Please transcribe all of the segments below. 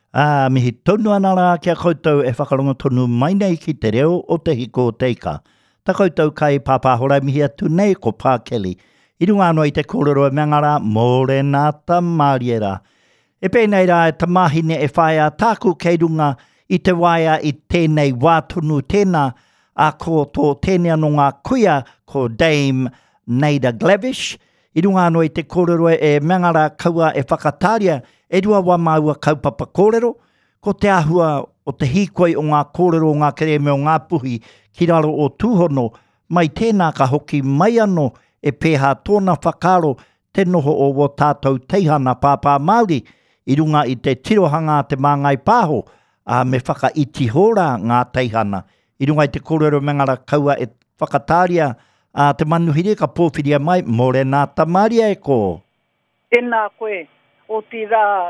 Mihi tonu ana rā kia koutou e whakaronga tonu mai nei ki te reo o te hiko o teika. Ta koutou kai pāpāhora mihi atu nei ko Pākeli. I runga anō i te kōrero e mangara Morenata Mariera. E pēnei rā e tamahine e whaia tāku kei runga i te waia i tēnei wātunu tēnā a ko tō tēnei anō ngā kuia ko Dame Naida Glavish. I runga anō i te kōrero e mangara kaua e whakatāria e rua wa maua kaupapa kōrero, ko te ahua o te hikoi o ngā kōrero o ngā kereme o ngā puhi ki raro o tūhono, mai tēnā ka hoki mai anō e pēhā tōna whakaro te noho o wo tātou teihana pāpā Māori, i runga i te tirohanga te māngai pāho, me whakaiti hora ngā teihana. I runga i te kōrero mengara kaua e whakatāria te manuhiri ka pōwhiria mai, Morenata Mariera e ko. Tēnā koe. O ti rā,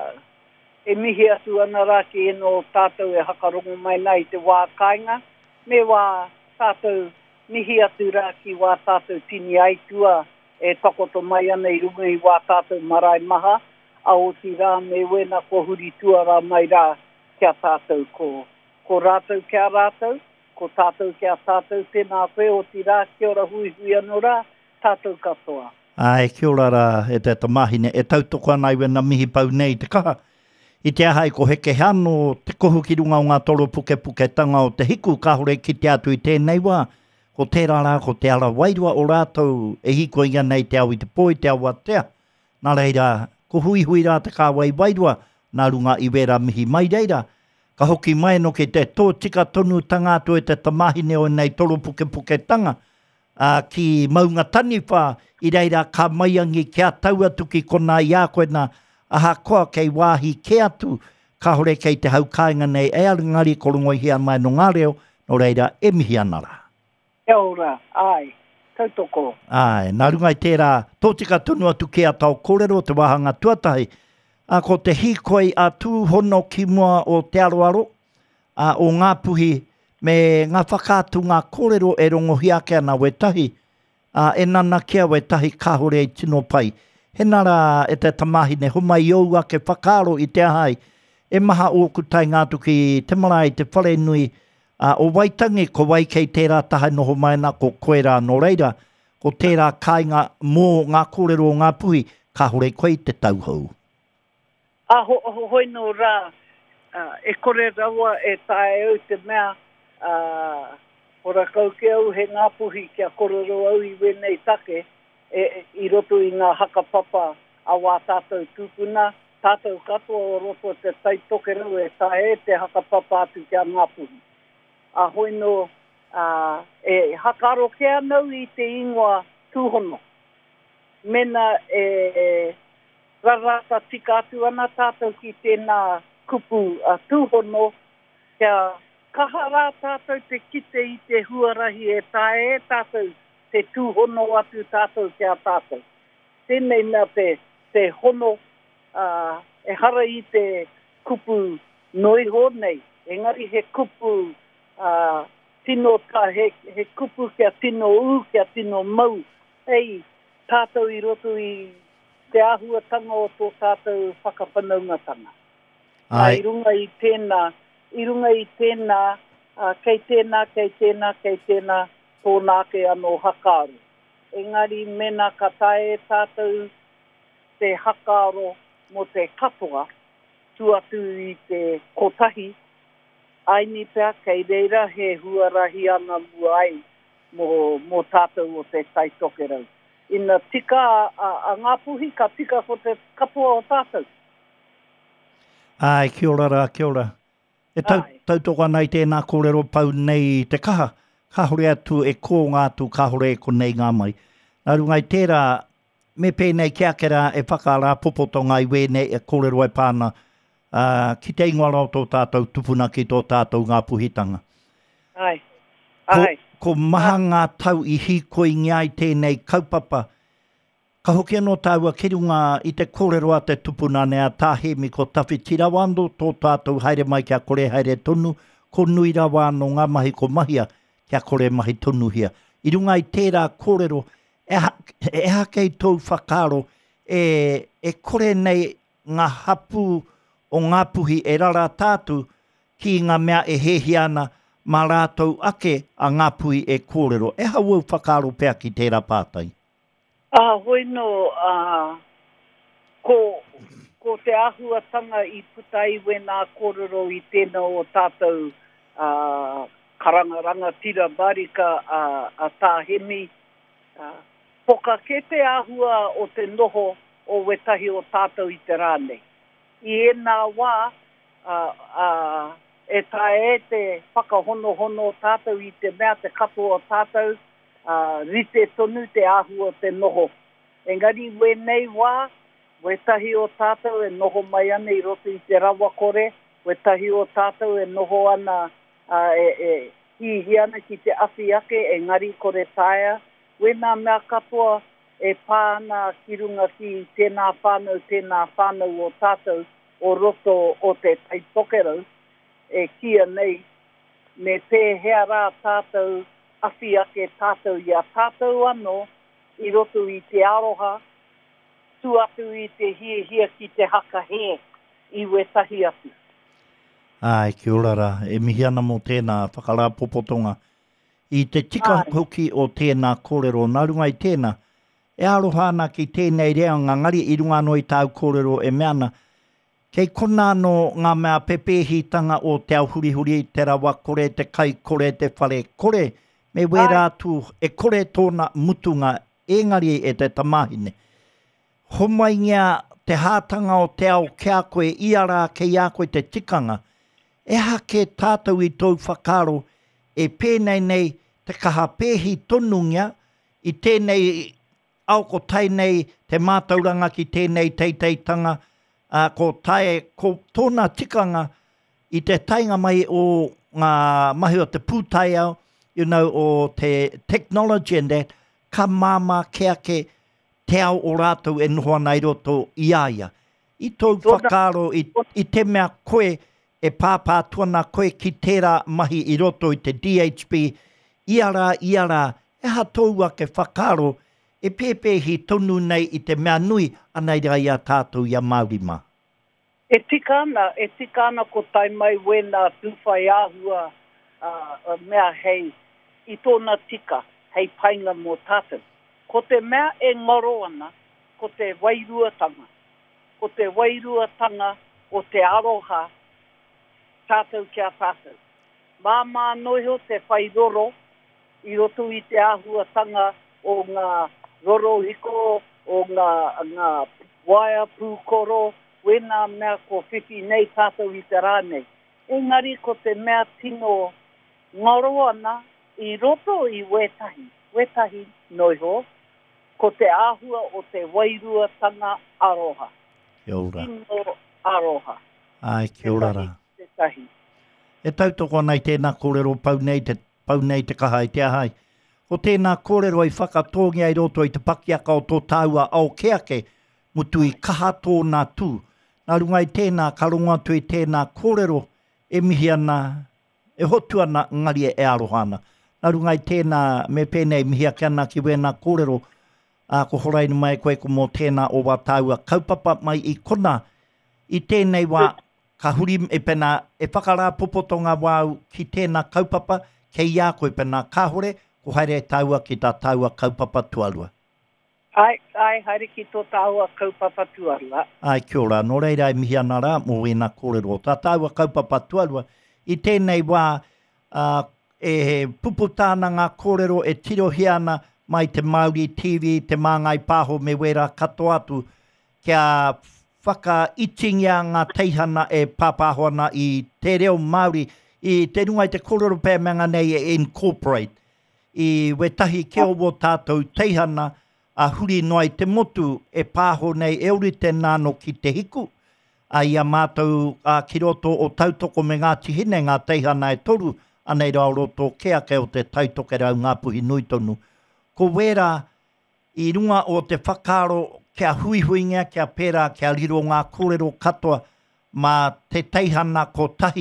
e mihi atu ana rā ki eno tātou e hakarongo mai nei te wā kāinga. Me wā tātou mihi atu rā ki wā tātou tini aitua e takoto mai ana i runga i wā tātou marae maha. A o ti rā me wena ko huri tua rā mai rā kia tātou ko rātou kia rātou, ko tātou kia tātou. Tēnā koe o ti rā kia ora hui hui anu rā tātou katoa. Kia ora rā, e te tamahine, e tautoko anai wena mihi pau nei te kaha. I te ahai ko heke hano, te kohu ki runga o ngā toro puke puke tanga o te hiku kahore ki te atu i tēnei wā. Ko tērā rā, ko te ara wairua o rātou e hiko inga nei te au i te poi, te au atea. Nā reira, ko hui hui rā te kāwai wairua, nā runga i wera mihi mai reira. Ka hoki mai no ke te tō tika tonu tangātu e te tamahine o nei toro puke puke tanga. Ki maunga tani whā, i reira ka maiangi kia taua tuki kona i a koe na aha koa kei wāhi ke atu ka hore kei te haukainga nei e arungari korongoi hia mai no ngā reo no reira e mihi anara. E ora, ai, tautoko. Ai, nā rungai tērā tōtika tonu atu kia tau kōrero te wāhanga tuatahi ko te hikoi a tūhono ki mua o te aroaro o ngā puhi me ngā whakātu ngā kōrero e rongohi ake ana wetahi, e nana kia wetahi kahore i tino pai. He nara e te tamahine humai iou ake whakaro i te ahai, e maha o kutai ngātu ki te marae te whare nui, o waitangi ko wai kei tērā taha noho mai na ko koera no reira, ko tērā kāinga mō ngā kōrero o ngā puhi, kahore koe i te tauhou. Hoi no rā, e kore rawa e tae au te mea, ora kau ke au he ngā puhi kia kororo au i wenei take i roto i ngā hakapapa a wā tātou tūpuna, tātou katoa o roto te taitoke rau e tae te hakapapa atu kia ngā puhi. Hoi no e hakaro kia nau i te ingoa tūhono. Mena rarata tika atu ana tātou ki tēnā kupu tūhono kia kahara tātou te kite i te huarahi e tae tātou te tūhono atu tātou kia tātou. Tēnei mea te hono e hara i te kupu noiho nei. Engari he kupu tino he kupu kia tino u, kia tino mau. Hei, tātou i roto i te ahuatanga o tō tātou whakawhanaungatanga. I runga i tēnā, kei tēnā, tōnā ke anō hakaru. Engari mena ka tae tātou te hakaro mo te katoa, tuatu i te kotahi, aini pēr kei reira he huarahi ana muai mo tātou o te taitoke rau. Ina tika a ngā puhi ka tika ko te katoa o tātou. Ai, kia ora rā, kia ora. E tautoko anai tēnā kōrero pau nei te kaha. Ka hore atu e kō ngātu, ka hore e ko nei ngā mai. Nā rungai tērā, me pēnei kia kera e whakara popotonga i wēnei e kōrero e pāna. Ki te ingoa rau tō tātou tupuna ki tō tātou ngā puhitanga. Ai. Ko maha ngā tau i hikoi ngai tēnei kaupapa. Ka hoki anō tāua ki runga i te kōrero a te tupuna nea tāhemi ko tawhi tirawando tō tātou haere mai kia kore haere tonu, ko nui rawa no ngā mahi ko mahia kia kore mahi tonu hia. I runga i tērā kōrero, e hakei tōu whakaro, e kore nei ngā hapu o ngā puhi e rara tātu ki ngā mea e hehi ana mā rātou ake a ngā puhi e kōrero. E hau whakaaro pēr ki tērā pātai? Hoi no, ko te ahuatanga I putai we nā kōrero I tēnā o tātou karangaranga tira marika a tāhemi. Poka ke te ahua o te noho o wetahi o tātou I te rānei. I ēnā wā, e tae te whakahono tātou I te mea te kapo o tātou, rite tonu te ahua te noho. Engari, we nei wā, wetahi o tātou e noho mai ana I roto I te rawa kore, wetahi o tātou e noho ana hihi ana ki te awhi ake, engari kore taia. We nā mea katoa e pāna ki runga ki tēnā whānau o tātou o roto o te taitokerau, e kia nei, me pēhea rā tātou awhi ake tātou I a tātou anō, I roto I te aroha, tu atu I te hia ki te haka he, I wetahi atu. Ai, kia ora rā, e mihi ana mō tēnā whakarā popotonga. I te tika hoki o tēnā kōrero, nā runga I tēnā, e aroha ana ki tēnei rea ngangari I runga no I tāu kōrero e meana, kei kona no ngā mea pepehitanga o te au huri te rawa kore, te kai kore, te whare kore, me wera tu e kore tōna mutunga engari e te tamahine. Homai ngā te hātanga o te ao kia koe I ara kei a koe te tikanga, e hake tātou I tōu whakaro e pēnei nei te kaha pēhi tonungia I tēnei au ko tai nei te mātauranga ki tēnei teiteitanga, ko tae, ko tōna tikanga I te tainga mai o ngā mahi o te pūtai au, o te technology and that, ka māma ke ake te ao o rātou e noho ana I roto I aia. I tōu whakaro I te mea koe e pāpā tuana koe ki tērā mahi I roto I te DHB, I ara, e ha tōu ake whakaro e pēpēhi tonu nei I te mea nui anei rai a tātou I a Māori mā. E tika ana ko tai mai wena tūwhai āhua mea hei I tōna tika, hei painga mō tātou. Ko te mea e ngoro ana, ko te wairuatanga. Ko te wairuatanga o te aroha tātou kia tātou. Māmā noho te whai roro, I roto I te āhuatanga o ngā roro hiko, o ngā waia pūkoro, wena mea ko whiwhi nei tātou I te rānei. Engari ko te mea tino ngoro ana, I roto I wetahi noiho, ko te āhua o te wairuatanga aroha. Kia ora. Tino aroha. Ai, kia ora rā. E tautoko nei tēnā kōrero pau nei te kaha I te ahai. Ko tēnā kōrero I whakatongia I roto I te pakiaka o tō tāua ao keake, mutu I kaha tōna tū. Nā runga I tēnā karonga tu I tēnā kōrero e mihi ana, e hotu ana ngari e aroha ana. Nā runga I tēnā me pēnei mihi ake ana ki wēnā kōrero, ko horainu mai koe ko mō tēnā o wā tāua kaupapa mai I kona I tēnei wā ka huri e pena e whakarā popotonga wāu ki tēnā kaupapa kei ia koe pena kāhore ko haere tāua ki tā tāua kaupapa tuarua. Ai, haere ki tō tāua kaupapa tuarua. Ai, kia ora, nō reira e mihi ana rā mō wēnā kōrero. Tā tāua kaupapa tuarua I tēnei wā e puputāna ngā kōrero e tirohi ana mai te Māori TV, te māngai pāho me wera kato atu kia whakaitingia ngā teihana e pāpāho ana I te reo Māori I te runga I te kōrero pēmanga nei e incorporate I wetahi keo o tātou teihana a huri noai te motu e pāho nei e uri te nāno ki te hiku a ia mātou ki roto o tautoko me ngā tihine ngā teihana e toru anei rao roto kea ke o te tautoke rau ngā puhi nui tonu. Ko wera I runga o te whakaro kia huihuinga, kia pera, kia riro ngā kōrero katoa ma te teihana ko tahi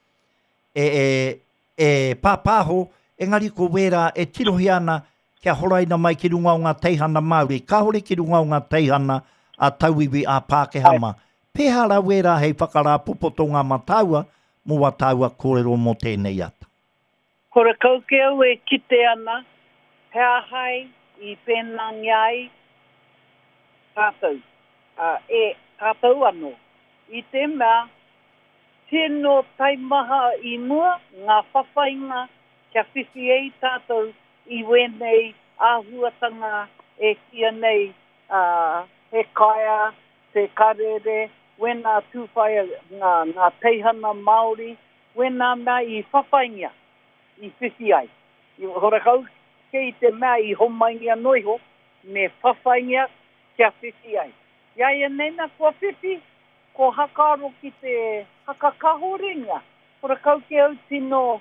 e pāpāho, engari ko wera e tirohi ana kia horaina mai ki runga o ngā teihana Māori. Ka hore ki runga o ngā teihana a tauiwi a Pākehama. Pehara wera hei whakarā pupotonga mataua, mo wa taua kōrero mo tēnei ata. Kore kaukeu e kite ana, hea hai I pēnang iai tātou. Tātou anō. I te mea, tēnō taimaha I mua, ngā whawhainga, kia whiwhi ei tātou I wenei āhuatanga e kia nei he kaia, te karere, wena tūwhai ngā teihana Māori, wena mea I whawhaingia, I whiwhi ai. Horakau, kei te mea I homaingia noiho, me whawhaingia kia whiwhi ai. Iaia neina kua whiwhi, ko hakaro ki te hakakahoringa. Horakau ke au tino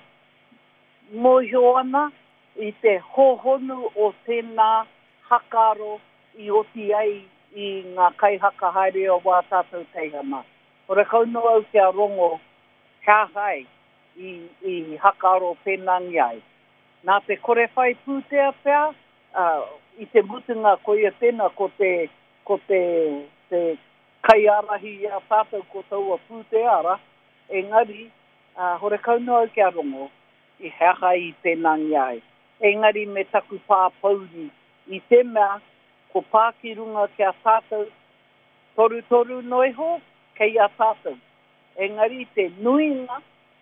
mojo ana I te hohonu o tēnā hakaro I oti ai I ngā kaihaka haere o wā tātou teihana. Horakau no au kia rongo kia hai I hakaro pēnangi ai. Nā te kore whai pūtea pēr, I te mutunga ko ia tēnā ko te kaiarahi a tātou ko taua pūtea ara, engari, horekau no au kia rongo, I hea I pēnangi ai. Engari me taku pāpauri, I te mea, ko pāki runga kia tātou, toru noiho, kei a tātou. Engari te nuinga,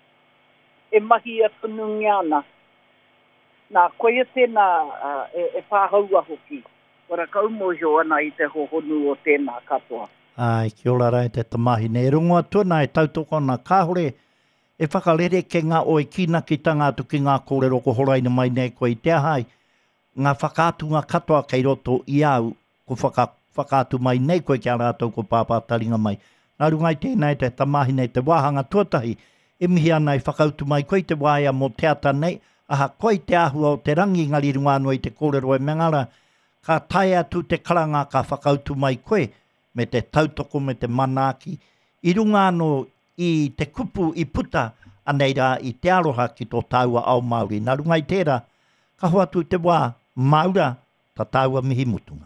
e mahi atu nungi ana. Nā koia tēnā e pāhaua hoki. Ora kau mojo ana I te hohonu o tēnā katoa. Ai, kia ora rai te tamahine. E rungoa tūna e tautoko na kāhore e whakarere ke ngā oe kina ki tangātu ki ngā kōrero ko horaina mai nei koe I te ahai. Ngā whakātunga katoa kei roto I au ko whakātu mai nei koe kia rātou ko pāpātaringa mai. Nā rungai tēnei te tamahine te wāhanga tuatahi e mihi ana I whakautu mai koe te wāia mo te ata nei. Aha koe te ahua o te rangi ngari runga anō I te kōrero e mengara. Ka tae atu te karanga ka whakautu mai koe me te tautoko me te manaki. I runga anō I te kupu I puta anei rā I te aroha ki tō taua ao Māori. Nā runga I tērā, ka hoatu te wā maura ta taua mihi mutunga.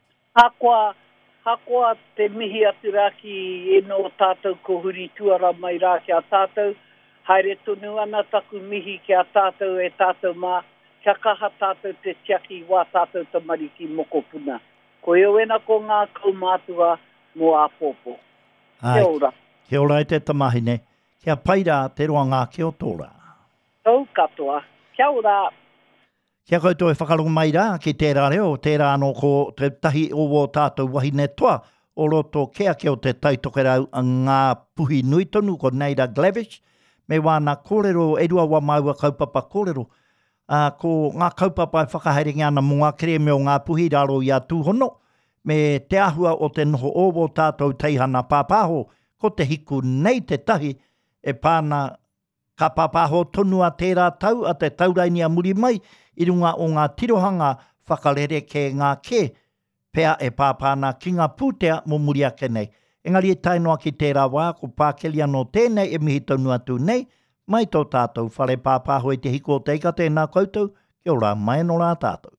Hakoa te mihi atu rā ki eno tātou ko huri tuara mai rā ki a tātou. Haere tonu ana taku mihi ki a tātou e tātou mā. Kia kaha tātou te tiaki wā tātou te mariki moko puna. Ko eo ena ko ngā kaumātua mo a pōpō. Kia ora. Kia ora te tamahine. Kia paira te roa ngā ki o tōra. Tau katoa. Kia ora. Kia koutou e whakarongo mai rā ki tērā reo. Tērā anō ko te tahi o tātou wahine toa. O roto kea ki o te taitokerau ngā puhi nui tonu ko Neida Glavish. Me wāna kōrero, e rua wa maua kaupapa kōrero. Ko ngā kaupapa e whakahaeringi ana mo ngā kere meo ngā puhi raro I a tūhono. Me te ahua o te noho o tātou teihana pāpāho, ko te hiku nei te tahi, e pāna ka pāpāho tonua tērā tau a te tauraini a muri mai, I runga o ngā tirohanga whakarere ke ngā ke, pea e pāpāna ki ngā pūtea mo muri ake nei. Engari e tainoa ki tērā wā, ko pākeli anō tēnei e mihi taunu atu nei, mai tō tātou whare pāpāho e te hiko o teika tēnā koutou, kia ora mai no rā tātou.